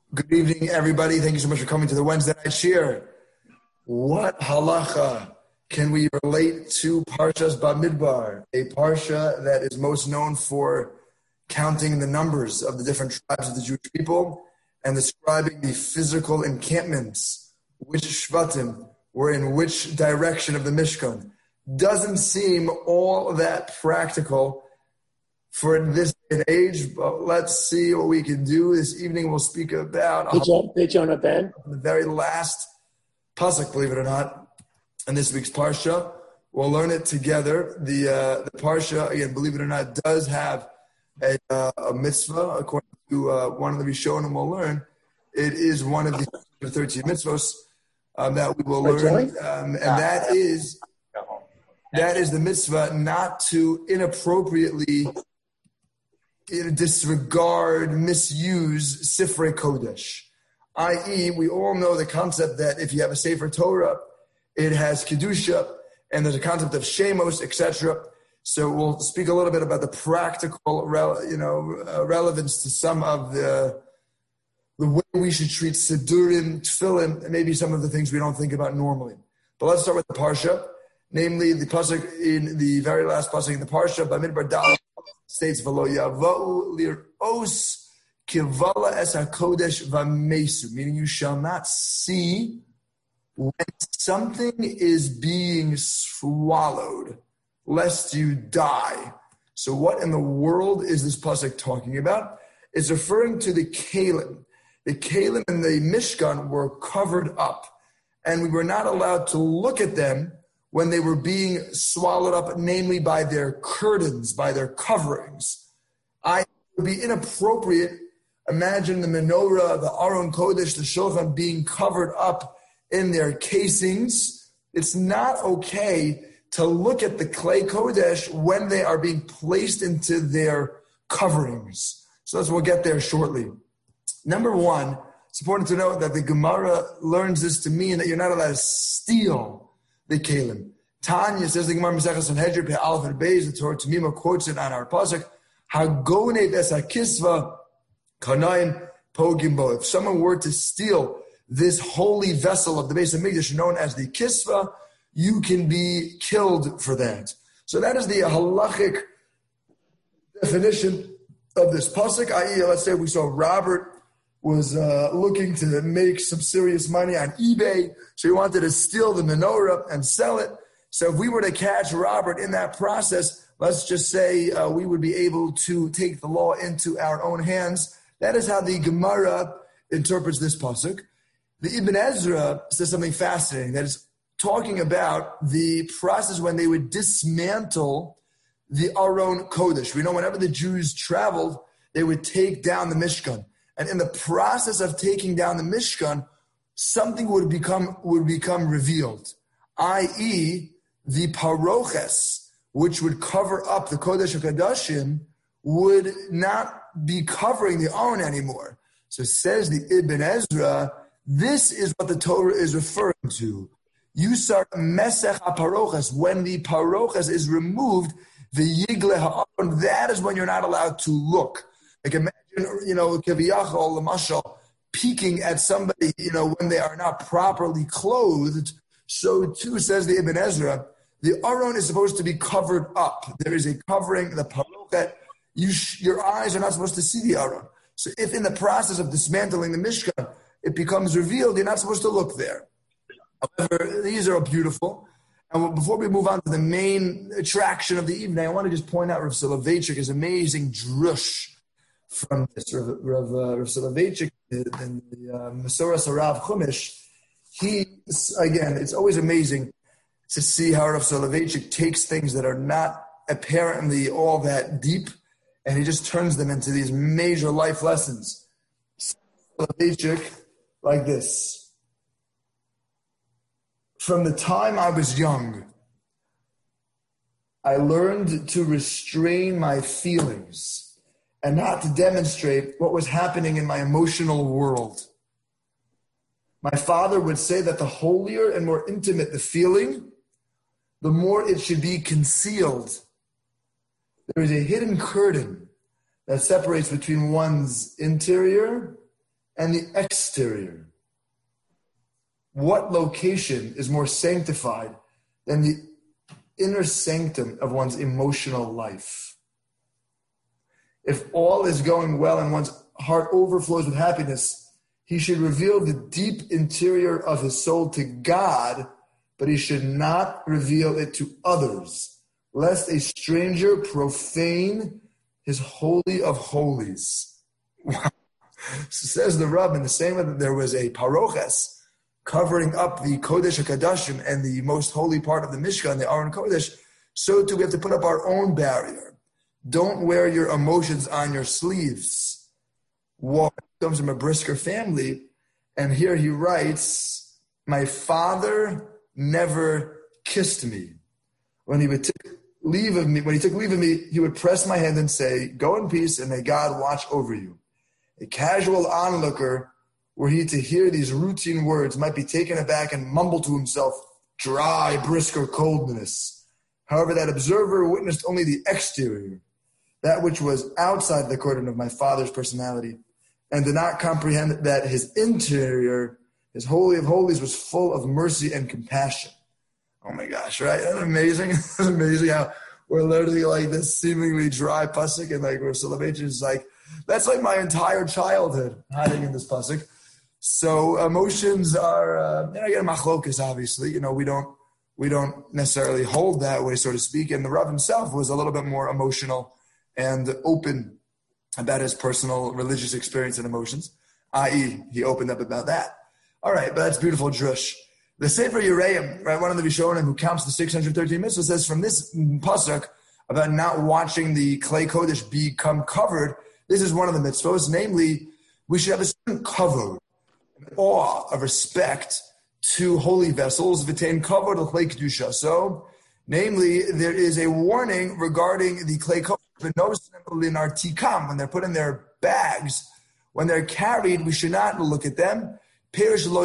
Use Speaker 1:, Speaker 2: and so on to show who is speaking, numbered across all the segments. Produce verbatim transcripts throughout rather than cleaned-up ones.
Speaker 1: Good evening, everybody. Thank you so much for coming to the Wednesday night shir. What halacha can we relate to Parshas Bamidbar, a parsha that is most known for counting the numbers of the different tribes of the Jewish people and describing the physical encampments, which shvatim were in which direction of the Mishkan? Doesn't seem all that practical for this day and age, but let's see what we can do. This evening we'll speak about
Speaker 2: Hey, Jonathan.
Speaker 1: the very last pasuk, believe it or not, in this week's parsha. We'll learn it together. The uh, the parsha, again, believe it or not, does have a, uh, a mitzvah, according to uh, one of the Rishonim we'll learn. It is one of the thirteen mitzvahs um, that we will learn, um, and that is that is the mitzvah not to inappropriately disregard, misuse Sifrei Kodesh, that is, we all know the concept that if you have a Sefer Torah, it has Kedusha, and there's a concept of Shemos, et cetera. So we'll speak a little bit about the practical, you know, uh, relevance to some of the the way we should treat Sidurim, Tefillin, and maybe some of the things we don't think about normally. But let's start with the Parsha, namely the pasuk in the very last pasuk in the Parsha, Bamidbar Dal, states v'lo yavau lir'os kivala es hakodesh v'mesu, meaning you shall not see when something is being swallowed, lest you die. So what in the world is this pasuk talking about? It's referring to the Kalim. The Kalim and the Mishkan were covered up, and we were not allowed to look at them when they were being swallowed up, namely by their curtains, by their coverings. I would be inappropriate. Imagine the menorah, the Aron Kodesh, the Shulchan being covered up in their casings. It's not okay to look at the clay Kodesh when they are being placed into their coverings. So that's we'll get there shortly. Number one, it's important to note that the Gemara learns this to mean that you're not allowed to steal the Kalim. Tanya says the Gemara Mesechus Sanhedrin Pe Aleph and Beis, the Torah Tamima quotes it on our pasuk, Hagone Bes HaKisva Kanaim Pogim Bo. If someone were to steal this holy vessel of the Beis Hamikdash known as the Kisva, you can be killed for that. So that is the halachic definition of this pasuk. that is, let's say we saw Robert was uh, looking to make some serious money on eBay, so he wanted to steal the menorah and sell it. So if we were to catch Robert in that process, let's just say uh, we would be able to take the law into our own hands. That is how the Gemara interprets this pasuk. The Ibn Ezra says something fascinating, that is talking about the process when they would dismantle the Aron Kodesh. We know whenever the Jews traveled, they would take down the Mishkan. And in the process of taking down the Mishkan, something would become would become revealed, that is, the paroches, which would cover up the Kodesh HaKodashim, would not be covering the Aron anymore. So says the Ibn Ezra, this is what the Torah is referring to. You start Mesech HaParoches, when the paroches is removed, the Yigle HaAron, that is when you're not allowed to look. Like imagine, you know, Kaviyachol, the Mashal, peeking at somebody, you know, when they are not properly clothed. So too, says the Ibn Ezra, the Aron is supposed to be covered up. There is a covering, the parochet. You sh- your eyes are not supposed to see the Aron. So if in the process of dismantling the Mishkan, it becomes revealed, you're not supposed to look there. However, these are beautiful. And before we move on to the main attraction of the evening, I want to just point out Rav Soloveitchik's amazing drush from this. Rav, Rav, uh, Rav Soloveitchik in the uh, Masoras Harav Chumash, he, again, it's always amazing to see how Rav Soloveitchik takes things that are not apparently all that deep, and he just turns them into these major life lessons. Soloveitchik, like this. From the time I was young, I learned to restrain my feelings and not to demonstrate what was happening in my emotional world. My father would say that the holier and more intimate the feeling, the more it should be concealed. There is a hidden curtain that separates between one's interior and the exterior. What location is more sanctified than the inner sanctum of one's emotional life? If all is going well and one's heart overflows with happiness, he should reveal the deep interior of his soul to God, but he should not reveal it to others, lest a stranger profane his holy of holies. Wow. Says the Rav, in the same way that there was a paroches covering up the Kodesh HaKadoshim and the most holy part of the Mishkan, the Aron Kodesh, so too we have to put up our own barrier. Don't wear your emotions on your sleeves. War comes from a Brisker family, and here he writes, my father never kissed me. When he would take leave of me, when he took leave of me, he would press my hand and say, go in peace and may God watch over you. A casual onlooker, were he to hear these routine words, might be taken aback and mumble to himself, dry, Brisker coldness. However, that observer witnessed only the exterior, that which was outside the cordon of my father's personality, and did not comprehend that his interior, his holy of holies, was full of mercy and compassion. Oh my gosh, right? That's amazing. It's amazing how we're literally like this seemingly dry pasuk, and like we're Soloveitchik is like, that's like my entire childhood hiding in this pasuk. So emotions are, uh, and again, machlokas, obviously, you know, we don't, we don't necessarily hold that way, so to speak. And the Rav himself was a little bit more emotional and open about his personal religious experience and emotions, that is, he opened up about that. All right, but that's beautiful, drush. The Sefer Yereim, right, one of the Rishonim who counts the six hundred thirteen mitzvahs, says from this pasuk about not watching the Klei Kodesh become covered, this is one of the mitzvahs, namely, we should have a certain kavod, an awe of respect to holy vessels, v'tein kavod l'klei kedusha. So, namely, there is a warning regarding the Klei Kodesh, when they're put in their bags, when they're carried, we should not look at them. This is how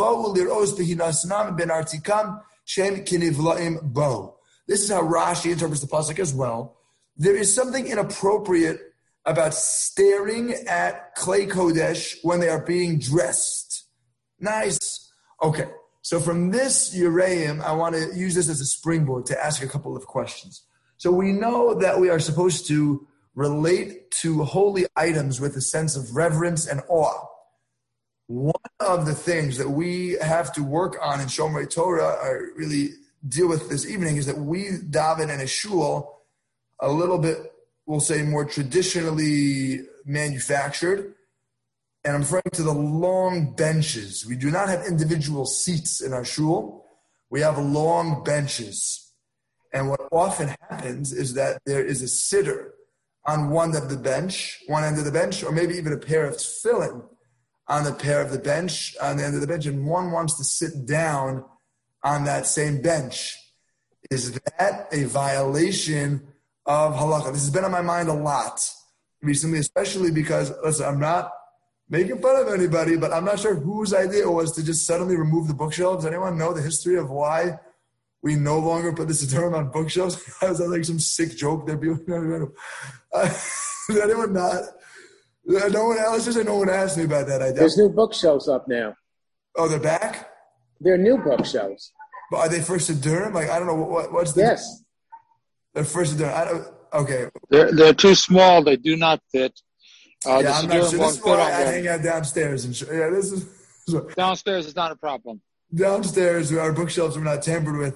Speaker 1: Rashi interprets the pasuk as well. There is something inappropriate about staring at Klei Kodesh when they are being dressed. Nice. Okay, so from this Yereim, I want to use this as a springboard to ask a couple of questions. So we know that we are supposed to relate to holy items with a sense of reverence and awe. One of the things that we have to work on in Shomrei Torah, or really deal with this evening, is that we daven in a shul a little bit, we'll say, more traditionally manufactured. And I'm referring to the long benches. We do not have individual seats in our shul. We have long benches. And what often happens is that there is a sitter on one of the bench, one end of the bench, or maybe even a pair of tefillin on the pair of the bench, on the end of the bench, and one wants to sit down on that same bench. Is that a violation of halacha? This has been on my mind a lot recently, especially because, listen, I'm not making fun of anybody, but I'm not sure whose idea it was to just suddenly remove the bookshelves. Anyone know the history of why we no longer put this term on bookshelves? Is that like some sick joke that people, uh, is anyone not? No one else just no one asked me about that idea.
Speaker 2: There's new bookshelves up now.
Speaker 1: Oh, they're back?
Speaker 2: They're new bookshelves.
Speaker 1: But are they first to Durham? Like, I don't know, what, what's the...
Speaker 2: Yes.
Speaker 1: They're first to Durham. I don't... Okay.
Speaker 3: They're, they're too small. They do not fit. Uh,
Speaker 1: yeah, I'm not sure. This is why I hang out downstairs. And sh- yeah, this is...
Speaker 3: Downstairs is not a problem.
Speaker 1: Downstairs, our bookshelves are not tampered with.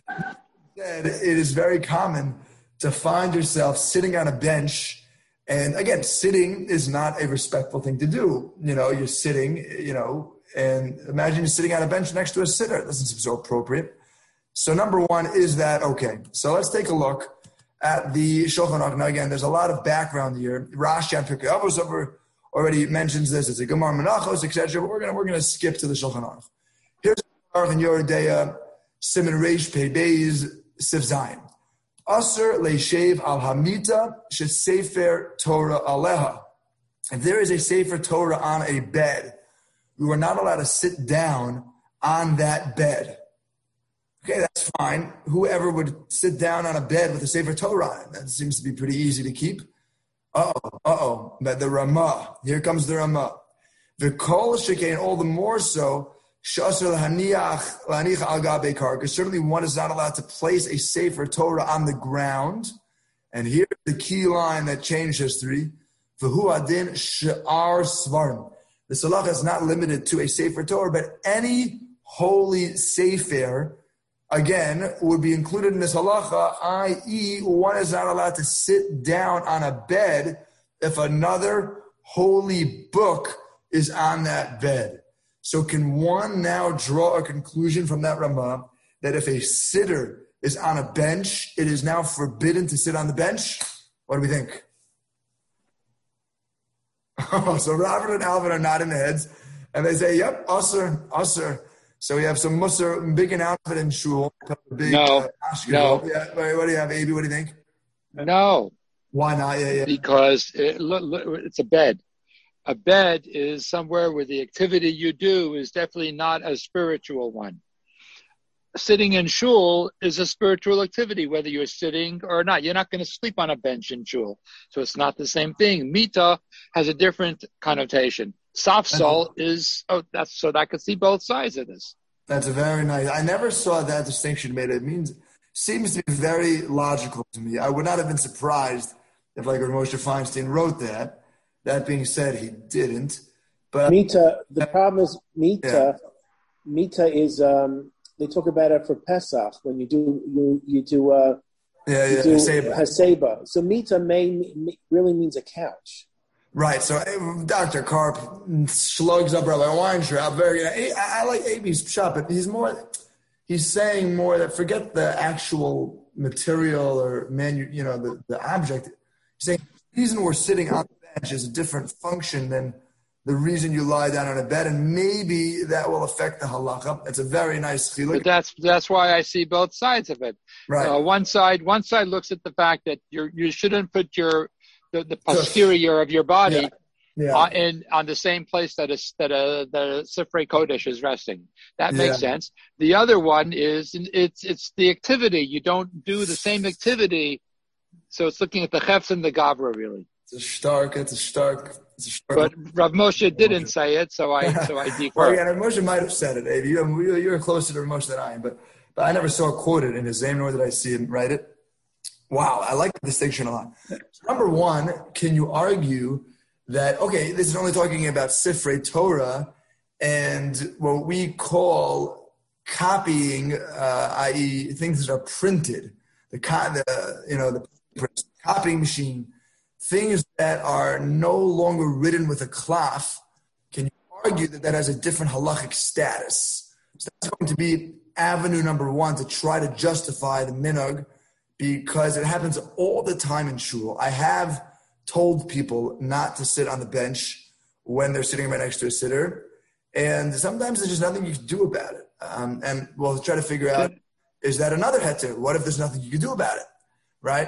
Speaker 1: It is very common to find yourself sitting on a bench. And again, sitting is not a respectful thing to do. You know, you're sitting, you know, and imagine you're sitting on a bench next to a sitter. It doesn't seem so appropriate. So number one, is that okay? So let's take a look at the Shulchan Aruch. Now again, there's a lot of background here. Rashi on Pirkei Avos over already mentions this. It's a Gemara Menachos, et cetera. But we're gonna we're gonna skip to the Shulchan Aruch. Here's Aruch in Yoreh De'ah, Siman Reish Pei Beis Sif Zayin. Aser leishev al hamita shesefer Torah aleha. If there is a sefer Torah on a bed, we were not allowed to sit down on that bed. Okay, that's fine. Whoever would sit down on a bed with a sefer Torah on it, that seems to be pretty easy to keep. Uh-oh, uh-oh, but the Ramah, here comes the Ramah. V'kol shekain, all the more so, shasar lahaniach lahaniach al gabe karka. Certainly, one is not allowed to place a Sefer Torah on the ground. And here's the key line that changed history: V'hu adin she'ar svarim. The halacha is not limited to a Sefer Torah, but any holy Sefer, again, would be included in this halacha, that is, one is not allowed to sit down on a bed if another holy book is on that bed. So can one now draw a conclusion from that Ramah that if a sitter is on a bench, it is now forbidden to sit on the bench? What do we think? Oh, so Robert and Alvin are nodding their heads, and they say, yep, usher, usher. So we have some musar, big announcement in shul. Big,
Speaker 3: no,
Speaker 1: uh,
Speaker 3: no.
Speaker 1: Yeah, what do you have, A B? What do you think?
Speaker 3: No.
Speaker 1: Why not? Yeah, yeah.
Speaker 3: Because it, it's a bed. A bed is somewhere where the activity you do is definitely not a spiritual one. Sitting in shul is a spiritual activity, whether you're sitting or not. You're not going to sleep on a bench in shul. So it's not the same thing. Mita has a different connotation. Safsal is, oh, that's so that I could see both sides of this.
Speaker 1: That's a very nice. I never saw that distinction made. It means, seems to be very logical to me. I would not have been surprised if, like, Moshe Feinstein wrote that. That being said, he didn't. But
Speaker 2: Mita, the problem is Mita, yeah. Mita is, um, they talk about it for Pesach when you do you you do uh,
Speaker 1: yeah
Speaker 2: you
Speaker 1: yeah
Speaker 2: do
Speaker 1: Haseba.
Speaker 2: Haseba. So Mita may really means a couch.
Speaker 1: Right. So Doctor Karp slugs up Rabbi Weintraub. Very. I, I like A B's shop, but he's more. He's saying more that forget the actual material or manu. You know the, the object. He's saying the reason we're sitting on the bench is a different function than the reason you lie down on a bed, and maybe that will affect the halacha. It's a very nice chiluk.
Speaker 3: But that's that's why I see both sides of it.
Speaker 1: Right.
Speaker 3: Uh, one side one side looks at the fact that you you shouldn't put your the, the posterior of your body
Speaker 1: yeah. Yeah.
Speaker 3: Uh, in on the same place that is that a the Sifrei Kodesh is resting. That makes
Speaker 1: yeah.
Speaker 3: sense. The other one is it's it's the activity. You don't do the same activity, so it's looking at the chefs and the gavra really.
Speaker 1: It's a stark. It's a stark. It's a stark.
Speaker 3: But Rav Moshe didn't say it, so I so I defer.
Speaker 1: Well, yeah, Rav Moshe might have said it. Avi. You're, you're closer to Rav Moshe than I am, but but I never saw it quoted in his name, nor did I see him write it. Wow, I like the distinction a lot. So number one, can you argue that okay, this is only talking about Sifrei Torah and what we call copying, uh, that is, things that are printed, the, the you know the copying machine. Things that are no longer written with a cloth, can you argue that that has a different halachic status? So that's going to be avenue number one to try to justify the minhag, because it happens all the time in shul. I have told people not to sit on the bench when they're sitting right next to a sitter, and sometimes there's just nothing you can do about it. Um, and we'll try to figure out, is that another heter? What if there's nothing you can do about it, right?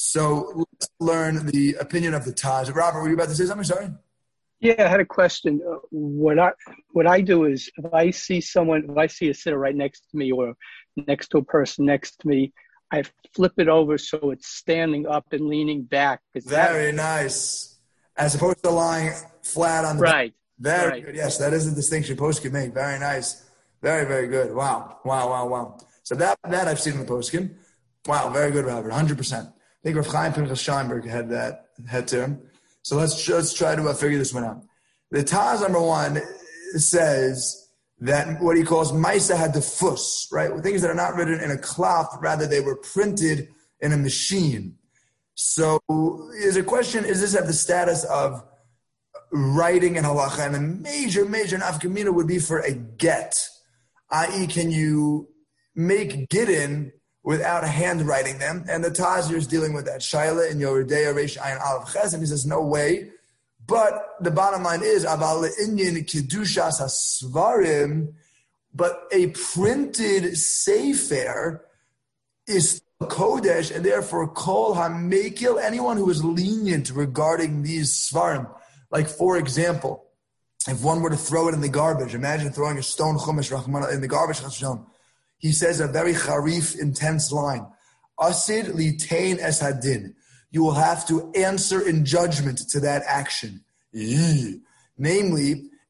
Speaker 1: So let's learn the opinion of the Taj. Robert, were you about to say something? Sorry.
Speaker 4: Yeah, I had a question. Uh, what I what I do is if I see someone, if I see a sitter right next to me or next to a person next to me, I flip it over so it's standing up and leaning back.
Speaker 1: Very that, nice. As opposed to lying flat on the
Speaker 4: right.
Speaker 1: Back. Very
Speaker 4: right.
Speaker 1: good. Yes, that is a distinction post can make. Very nice. Very, very good. Wow. Wow, wow, wow. So that that I've seen in the poskim. Wow, very good, Robert. one hundred percent. I think Rav Chaim Pinchas Scheinberg had that had to him. So let's let's try to uh, figure this one out. The Taz number one says that what he calls Maisa Hadefus, right? Things that are not written in a cloth, rather they were printed in a machine. So is a question: is this have the status of writing in halacha? And a major, major nafkamina would be for a get, that is, can you make gittin without handwriting them? And the Tazir is dealing with that. Shaila in Yoredeya Reish Ayin Aleph Ches, and he says, no way. But the bottom line is, Aval Inyan Kedushas HaSvarim, but a printed sefer is Kodesh, and therefore Kol HaMekil, anyone who is lenient regarding these Svarim. Like, for example, if one were to throw it in the garbage, imagine throwing a stone Chumash Rahman in the garbage, he says a very charif, intense line. Asid litain es hadin. You will have to answer in judgment to that action. Namely,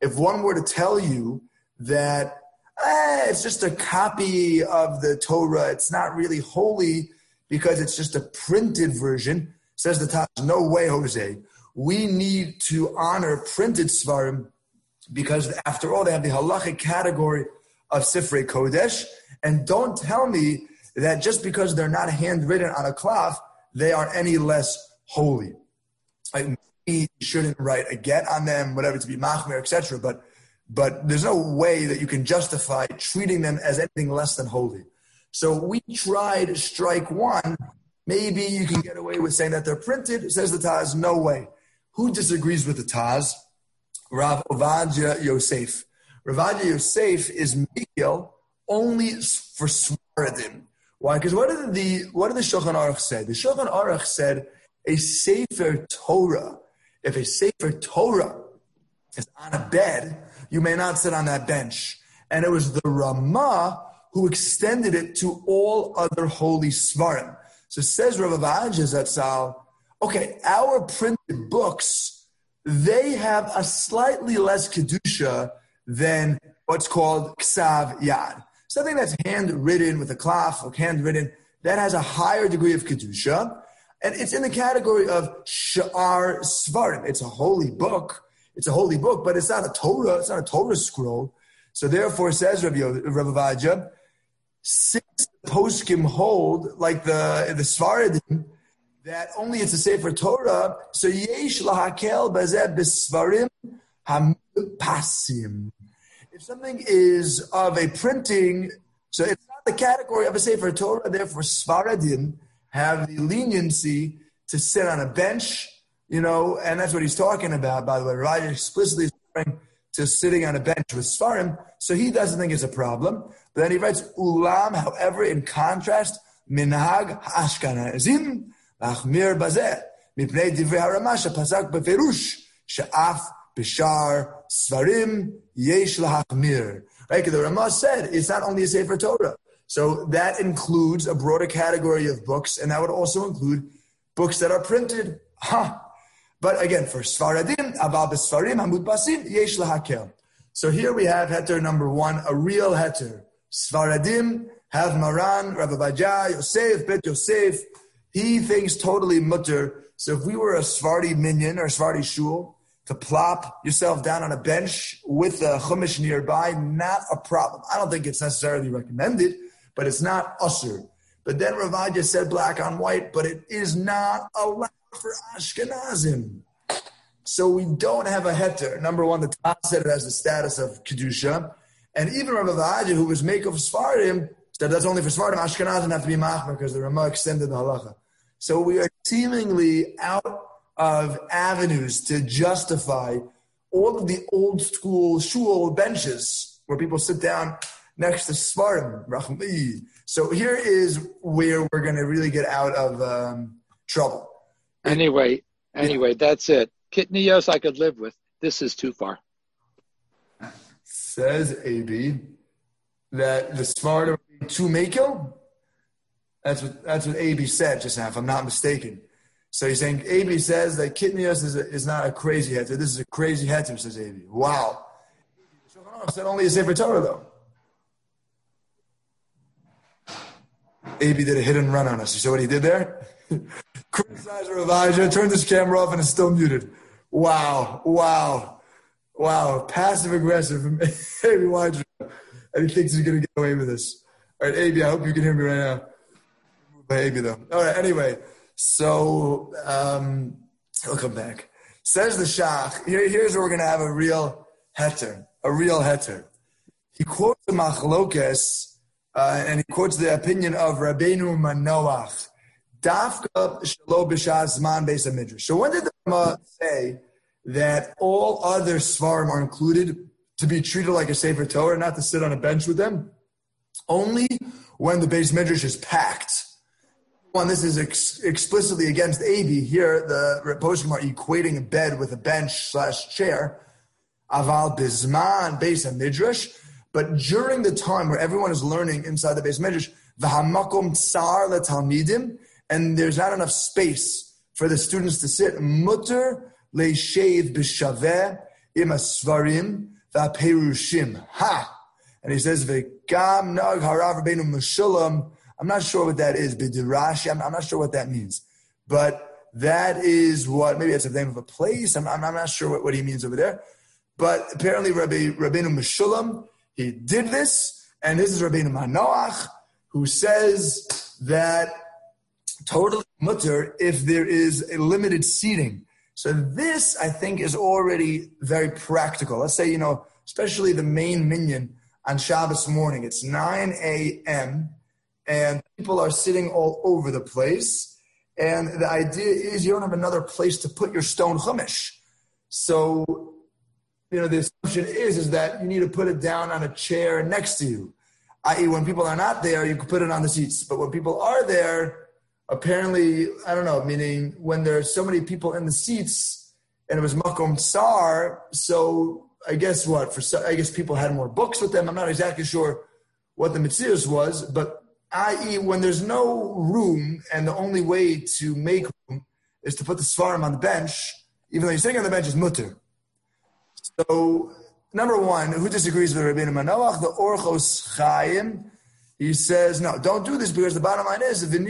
Speaker 1: if one were to tell you that eh, it's just a copy of the Torah, it's not really holy because it's just a printed version, says the Taz, no way, Jose. We need to honor printed Svarim because after all, they have the halachic category of Sifrei Kodesh. And don't tell me that just because they're not handwritten on a cloth, they are any less holy. Like, you shouldn't write a get on them, whatever, to be machmer, et cetera. But but there's no way that you can justify treating them as anything less than holy. So we tried strike one. Maybe you can get away with saying that they're printed. Says the Taz, no way. Who disagrees with the Taz? Rav Ovadia Yosef. Rav Ovadia Yosef is Mikil only for Svaradim. Why? Because what did the what did the Shulchan Aruch say? The Shulchan Aruch said a Sefer Torah. If a Sefer Torah is on a bed, you may not sit on that bench. And it was the Ramah who extended it to all other holy Svarim. So says Rav Ovadia Zatzal, okay, our printed books, they have a slightly less Kedusha than what's called Ksav Yad. Something that's handwritten with a cloth or handwritten, that has a higher degree of Kedusha. And it's in the category of Sha'ar Svarim. It's a holy book. It's a holy book, but it's not a Torah. It's not a Torah scroll. So therefore, says Rav Ovadia, since the poskim hold, like the, the Svaradim, that only it's a Sefer Torah, so yesh lahakel bazeh b'svarim hampasim. If something is of a printing, so it's not the category of a Sefer Torah, therefore Svaradim have the leniency to sit on a bench, you know, and that's what he's talking about, by the way. Rav explicitly is referring to sitting on a bench with Svarim, so he doesn't think it's a problem. But then he writes, Ulam, however, in contrast, Minhag Ashkenazim, Achmir Bazeh, Mipnei Divrei HaRamash, Pasak Beferush, Sha'af Bishar Svarim, Yesh Lahachmir. Right? The Ramah said it's not only a Sefer Torah. So that includes a broader category of books, and that would also include books that are printed. Huh. But again, for Svaradim, Aval B'Sfarim, Hamud Basim, Yesh Lahakel. So here we have heter number one, a real heter. Svaradim have Maran, Rav Ovadia, Yosef, Bet Yosef. He thinks totally mutter. So if we were a Svardi minion or a Svardi shul, to plop yourself down on a bench with a chumash nearby, not a problem. I don't think it's necessarily recommended, but it's not usur. But then Rav Ovadia said black on white, but it is not allowed for Ashkenazim. So we don't have a heter. Number one, the Taz said it has the status of Kedusha. And even Rav Ovadia, who was make of Sfarim, said that's only for Sfarim. Ashkenazim have to be machmer because the Ramah extended the halacha. So we are seemingly out of avenues to justify all of the old school shul benches where people sit down next to Sfarim. So here is where we're going to really get out of um, trouble.
Speaker 3: Anyway, anyway, yeah. That's it. Kitniyos I could live with. This is too far.
Speaker 1: Says A B that the Sfarim are too makil. That's what that's what A B said just now, if I'm not mistaken. So he's saying A B says that Kitniyos is, is not a crazy heter. This is a crazy heter, says A B. Wow. Said only a Sefer Torah though. A B did a hit and run on us. You saw what he did there? Criticize Rav Ovadia, turned his camera off and is still muted. Wow, wow, wow. Passive aggressive from A B Weidner. And he thinks he's going to get away with this. All right, A B, I hope you can hear me right now. By A B though. All right, anyway. So, um, he'll come back. Says the Shach, here, here's where we're going to have a real heter, a real heter. He quotes the Machlokes, uh, and he quotes the opinion of Rabbeinu Manoach. Dafka shelo b'shas zman beis hamidrash. So when did the Rama say that all other svarim are included to be treated like a Sefer Torah, not to sit on a bench with them? Only when the beis midrash is packed. One, this is ex- explicitly against A B. Here, the poskim are equating a bed with a bench slash chair. Aval bizman beis hamidrash. But during the time where everyone is learning inside the beis midrash, v'hamakom tsar letalmidim, and there's not enough space for the students to sit, mutter leishev b'shaveh. Ima Svarim Vaperushim. Ha! And he says, V'gam Nog Harav Rabbeinu Meshulam. I'm not sure what that is. B'dirashi. I'm, I'm not sure what that means. But that is what, maybe it's the name of a place. I'm, I'm, I'm not sure what, what he means over there. But apparently Rabbi, Rabbeinu Meshulam, he did this. And this is Rabbeinu Manoach, who says that totally mutter if there is a limited seating. So this, I think, is already very practical. Let's say, you know, especially the main minyan on Shabbos morning. It's nine a.m. and people are sitting all over the place. And the idea is you don't have another place to put your stone chumash. So, you know, the assumption is, is that you need to put it down on a chair next to you. that is, when people are not there, you can put it on the seats. But when people are there, apparently, I don't know, meaning when there's so many people in the seats and it was makom tsar, so I guess what? For I guess people had more books with them. I'm not exactly sure what the mitzvah was, but that is, when there's no room and the only way to make room is to put the svarim on the bench, even though you're sitting on the bench is mutter. So, number one, who disagrees with Rabbeinu Manoach? The Orchos Chaim. He says, no, don't do this because the bottom line is, the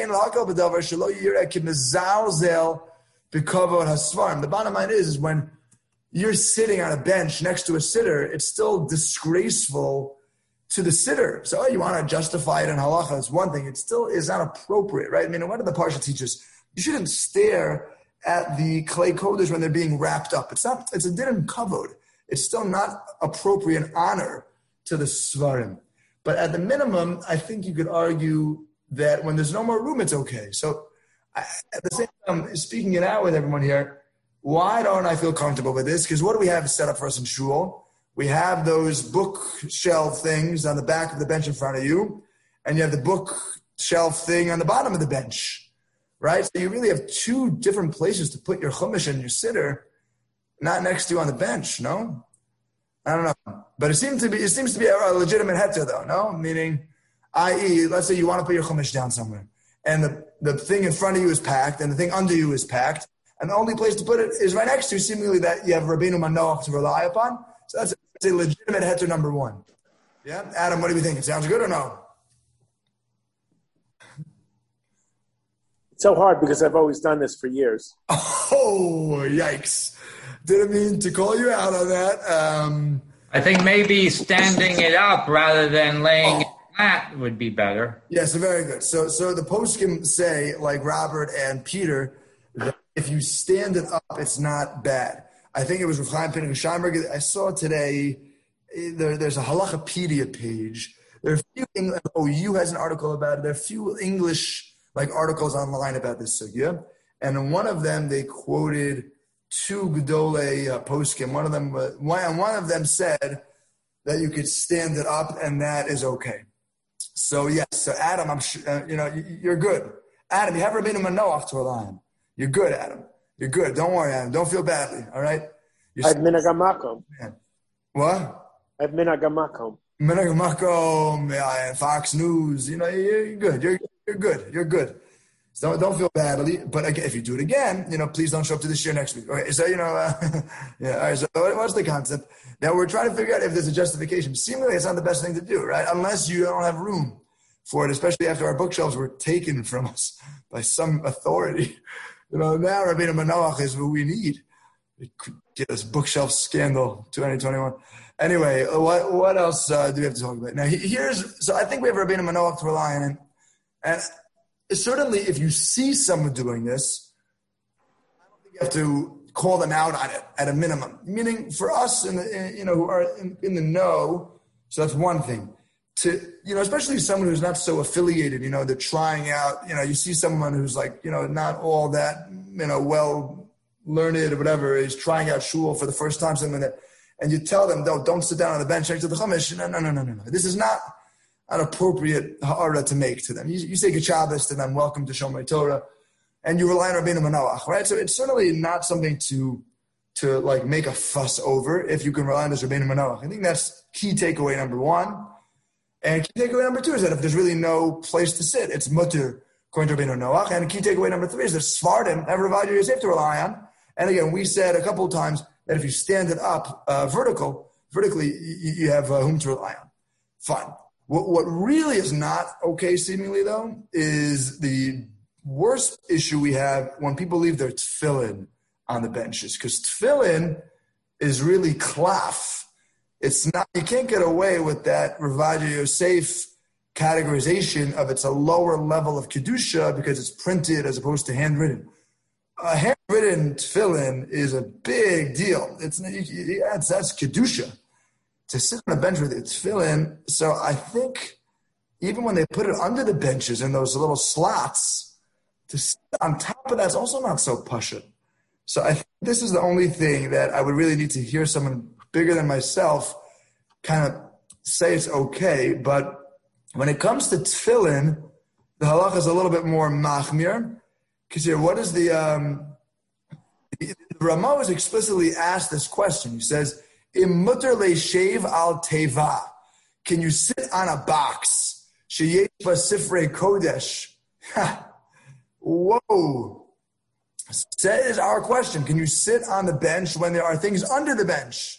Speaker 1: bottom line is, is when you're sitting on a bench next to a sitter, it's still disgraceful to the sitter. So oh, you want to justify it in halacha, it's one thing. It still is not appropriate, right? I mean, what do the Parsha teaches? You shouldn't stare at the clay kodesh when they're being wrapped up. It's not, it's a din kavod. It's still not appropriate honor to the svarim. But at the minimum, I think you could argue that when there's no more room, it's okay. So I, at the same time, speaking it out with everyone here, why don't I feel comfortable with this? Because what do we have set up for us in shul? We have those bookshelf things on the back of the bench in front of you, and you have the bookshelf thing on the bottom of the bench, right? So you really have two different places to put your chumash and your sitter, not next to you on the bench, no? I don't know. But it seems to be it seems to be a legitimate heter, though, no? Meaning, that is, let's say you want to put your chumash down somewhere, and the, the thing in front of you is packed, and the thing under you is packed, and the only place to put it is right next to you, seemingly that you have Rabbeinu Manoach to rely upon. So that's a, that's a legitimate heter number one. Yeah? Adam, what do you think? It sounds good or no?
Speaker 2: It's so hard because I've always done this for years.
Speaker 1: Oh, yikes. Didn't mean to call you out on that. Um,
Speaker 5: I think maybe standing it up rather than laying oh. it flat would be better.
Speaker 1: Yes, very good. So so the poskim say, like Robert and Peter, that if you stand it up, it's not bad. I think it was Rav Chaim Pinchas Scheinberg. I saw today, there, there's a Halachapedia page. There are a few English, O U has an article about it. There are a few English like articles online about this sugya. And in one of them, they quoted two Gedolei uh, poskim. One of them, uh, one, one of them said that you could stand it up, and that is okay. So yes, so Adam, I'm sure, uh, you know, you, you're good. Adam, you have Rabbeinu Manoach to rely on. You're good, Adam. You're good. Don't worry, Adam. Don't feel badly. All right.
Speaker 2: You're I have minagamakom.
Speaker 1: What?
Speaker 2: I have minagamakom.
Speaker 1: Minagamakom. Yeah, Fox News. You know, you're, you're good. You're you're good. You're good. So don't feel badly, but again, if you do it again, you know, please don't show up to this year next week. Okay, so, you know, uh, yeah, all right, so what's the concept? Now, we're trying to figure out if there's a justification. Seemingly, it's not the best thing to do, right? Unless you don't have room for it, especially after our bookshelves were taken from us by some authority. You know, now Rabbeinu Manoach is what we need. We could get this bookshelf scandal twenty twenty-one. Anyway, what what else uh, do we have to talk about? Now, here's, so I think we have Rabbeinu Manoach to rely on, and, and certainly, if you see someone doing this, I don't think you have to call them out on it at a minimum. Meaning, for us, in the, in, you know, who are in, in the know, so that's one thing. To you know, especially someone who's not so affiliated. You know, they're trying out. You know, you see someone who's like, you know, not all that, you know, well learned or whatever, is trying out shul for the first time. Something that, and you tell them, no, don't sit down on the bench next to the chumash. No, no, no, no, no, no. This is not an appropriate ha'ara to make to them. You, you say Shabbos to them, welcome to Shomrei Torah, and you rely on Rabbeinu Manoach, right? So it's certainly not something to to like make a fuss over if you can rely on this Rabbeinu Manoach. I think that's key takeaway number one. And key takeaway number two is that if there's really no place to sit, it's mutter according to Rabbeinu Manoach. And key takeaway number three is that Sfardim have Rav Ovadia Yosef to rely on. And again, we said a couple of times, that if you stand it up uh, vertical, vertically, you, you have uh, whom to rely on. Fine. What, what really is not okay, seemingly, though, is the worst issue we have when people leave their tefillin on the benches. Because tefillin is really klaf. It's not, you can't get away with that Ravadia Yosef categorization of it's a lower level of Kedusha because it's printed as opposed to handwritten. A handwritten tefillin is a big deal. It's that's, that's Kedusha. To sit on a bench with its tefillin, so I think even when they put it under the benches in those little slots, to sit on top of that's also not so pashut. So I think this is the only thing that I would really need to hear someone bigger than myself kind of say it's okay. But when it comes to tefillin, the halacha is a little bit more machmir. Because here, what is the, um, the, the Ramah was explicitly asked this question. He says, Im mutter le'shev al teva. Can you sit on a box? Sheyesh b'sifrei kodesh. Whoa. Says our question. Can you sit on the bench when there are things under the bench?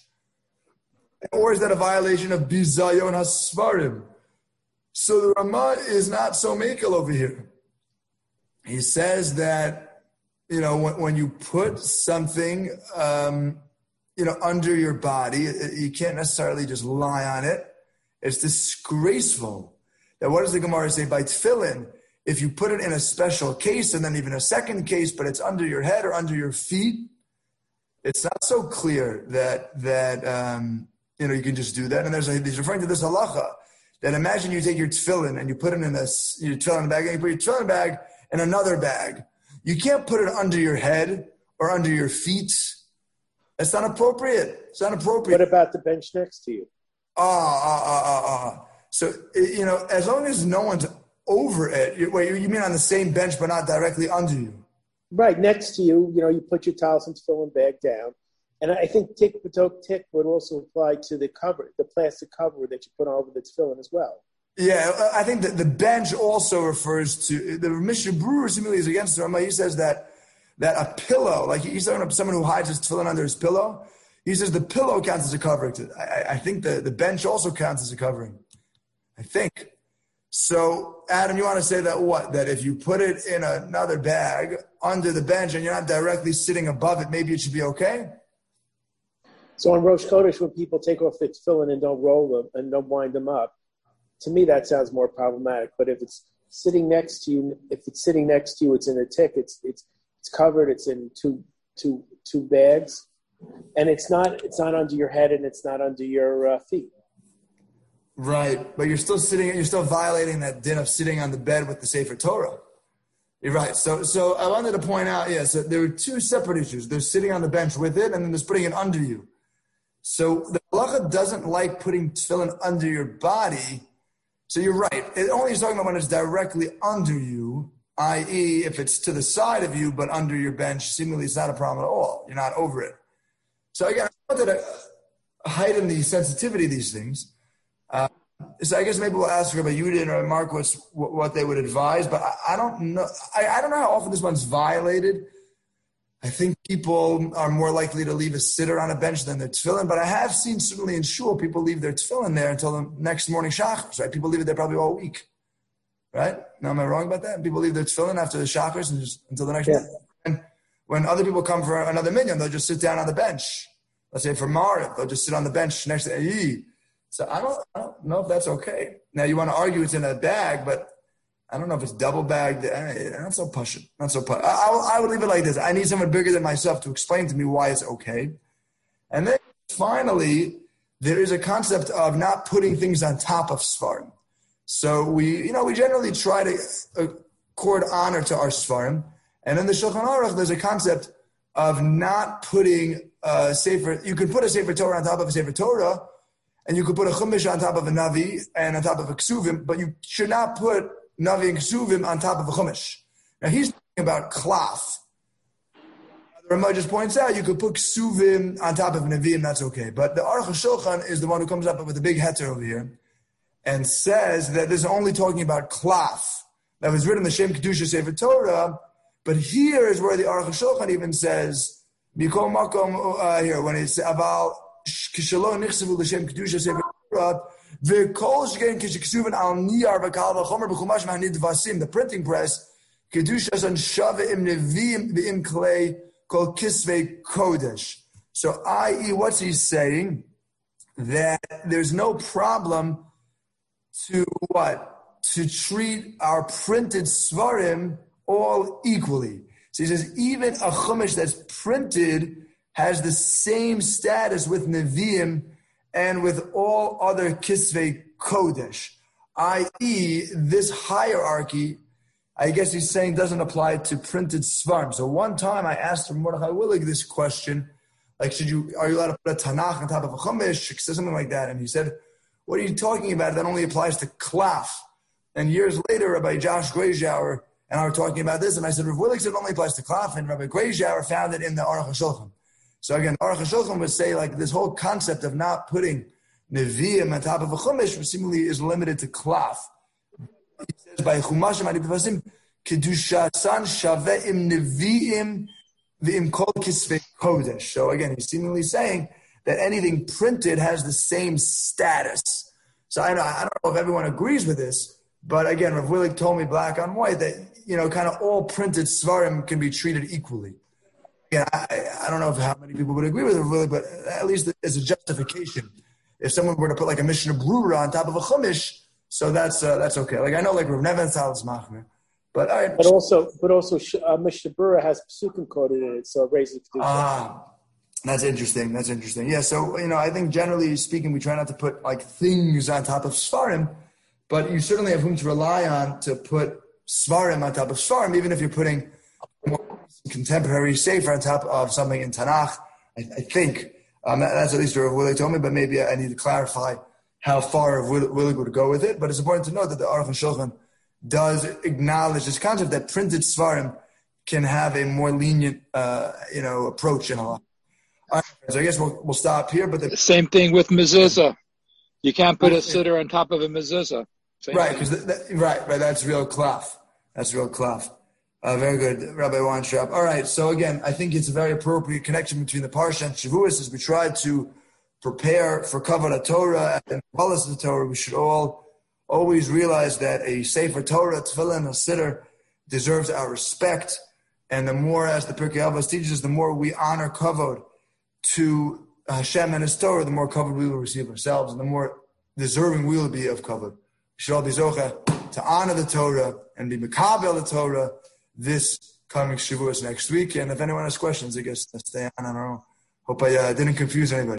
Speaker 1: Or is that a violation of bizayon hasvarim? So the Ramah is not so makel over here. He says that, you know, when, when you put something, um, you know, under your body, you can't necessarily just lie on it. It's disgraceful. That what does the Gemara say? By tefillin, if you put it in a special case and then even a second case, but it's under your head or under your feet, it's not so clear that, that um, you know, you can just do that. And there's a, he's referring to this halacha, that imagine you take your tefillin and you put it in a, your tefillin bag, and you put your tefillin bag in another bag. You can't put it under your head or under your feet. It's not appropriate. It's not appropriate.
Speaker 2: What about the bench next to you?
Speaker 1: Ah, ah, ah, ah, ah. So, you know, as long as no one's over it, you, wait, you mean on the same bench but not directly under you?
Speaker 2: Right, next to you, you know, you put your towels and tefillin bag down. And I think tik patok tik would also apply to the cover, the plastic cover that you put over the tefillin as well.
Speaker 1: Yeah, I think that the bench also refers to, the Mishnah Brewer similarly is against the Ramah. He says that that a pillow, like he's talking about someone who hides his tefillin under his pillow, he says the pillow counts as a covering. I, I think the, the bench also counts as a covering. I think. So, Adam, you want to say that what? That if you put it in another bag under the bench and you're not directly sitting above it, maybe it should be okay?
Speaker 2: So on Rosh Chodesh, when people take off their tefillin and don't roll them and don't wind them up, to me that sounds more problematic. But if it's sitting next to you, if it's sitting next to you, it's in a tick, it's it's it's covered, it's in two two two bags, and it's not it's not under your head and it's not under your uh, feet.
Speaker 1: Right, but you're still sitting, you're still violating that din of sitting on the bed with the Sefer Torah. You're right. So, so I wanted to point out, yeah, so there are two separate issues. There's sitting on the bench with it, and then there's putting it under you. So the halacha doesn't like putting tefillin under your body. So you're right. It only is talking about when it's directly under you, that is, if it's to the side of you but under your bench, seemingly it's not a problem at all. You're not over it. So again, I wanted to heighten the sensitivity of these things. Uh, so I guess maybe we'll ask about Yudin or Mark what's, what they would advise, but I, I don't know. I, I don't know how often this one's violated. I think people are more likely to leave a sitter on a bench than their tefillin, but I have seen certainly in shul people leave their tefillin there until the next morning shachris, right? People leave it there probably all week, right? Now, am I wrong about that? People leave their tefillin after the shachris and just until the next yeah. morning. And when other people come for another minyan, they'll just sit down on the bench. Let's say for Mariv, they'll just sit on the bench next to Eid. So I don't, I don't know if that's okay. Now you want to argue it's in a bag, but I don't know if it's double bagged. Not so push it. Not so push. I, I, I would leave it like this. I need someone bigger than myself to explain to me why it's okay. And then finally, there is a concept of not putting things on top of Sfarim. So we, you know, we generally try to accord honor to our Sfarim. And in the Shulchan Aruch, there's a concept of not putting a Sefer. You could put a Sefer Torah on top of a Sefer Torah, and you could put a Chumash on top of a Navi and on top of a Ksuvim, but you should not put Navi and Ksuvim on top of a Chumash. Now he's talking about Klaf. The Ramah just points out you could put Ksuvim on top of Navi and that's okay. But the Aruch HaShulchan is the one who comes up with a big heter over here and says that this is only talking about Klaf. That was written in the Shem Kedusha Sefer Torah, but here is where the Aruch HaShulchan even says Mikol Makom uh, here when it's about Kishalon Nichsevu L'Shem Kedusha Sefer Torah V'Kol Shegen Kishiksuven Al Niyar V'Kal V'Chomer B'Chumash Ma'anid Vasim, the printing press Kedusha Son Shava Im Neviim V'Im Klei Kol Kisvei Kodesh. So, that is, what's he saying? That there's no problem to what? To treat our printed svarim all equally. So he says even a chumash that's printed has the same status with Nevi'im and with all other Kisvei Kodesh, that is, this hierarchy, I guess he's saying, doesn't apply to printed svarim. So one time I asked Mordechai Willig this question, like, should you, are you allowed to put a Tanakh on top of a chumash, something like that? And he said, what are you talking about? That only applies to klaf. And years later, Rabbi Josh Greyjour and I were talking about this, and I said, Rav Willig said it only applies to klaf, and Rabbi Greyjour found it in the Aruch HaShulchan. So again, Aruch HaShulchan would say, like, this whole concept of not putting Nevi'im on top of a chumash seemingly is limited to klaf. He says, by chumashim adivasim, kedushasan shaveh im Nevi'im v'im kol kisvei kodesh. So again, he's seemingly saying that anything printed has the same status. So I, I don't know if everyone agrees with this, but again, Rav Willig told me black on white that, you know, kind of all printed svarim can be treated equally. Yeah, I, I don't know if how many people would agree with Rav Willig, but at least as a justification. If someone were to put like a Mishnah Brura on top of a chumash, so that's uh, that's okay. Like I know, like Rav Neventhal is machmir, but all right.
Speaker 2: But also, but also, uh, Mishnah Brura has psukim coded in it, so it raises the
Speaker 1: Ah, that's interesting. That's interesting. Yeah. So you know, I think generally speaking, we try not to put like things on top of svarim. But you certainly have whom to rely on to put svarim on top of svarim, even if you're putting more contemporary sefer on top of something in Tanakh. I, I think um, that, that's at least what Rav Willig told me, but maybe I need to clarify how far Rav Willig would go with it. But it's important to note that the Aruch HaShulchan does acknowledge this concept that printed svarim can have a more lenient, uh, you know, approach in a lot. All right, so I guess we'll we'll stop here. But the
Speaker 3: same thing with mezuzah. You can't put a sitter on top of a mezuzah. Same
Speaker 1: right, because right, right, that's real klaf. That's real klaf. Uh, very good, Rabbi Weintraub. All right, so again, I think it's a very appropriate connection between the Parsha and Shavuos as we try to prepare for Kavod Torah and policy of the Torah. We should all always realize that a Sefer Torah, Tefillin, a sitter deserves our respect, and the more, as the Pirkei Avos teaches us, the more we honor Kavod to Hashem and His Torah, the more Kavod we will receive ourselves, and the more deserving we will be of Kavod. We should all be zocheh to honor the Torah and be mekabel the Torah this coming Shavuos next week. And if anyone has questions, I guess stay on. I don't know. Hope I uh, didn't confuse anybody.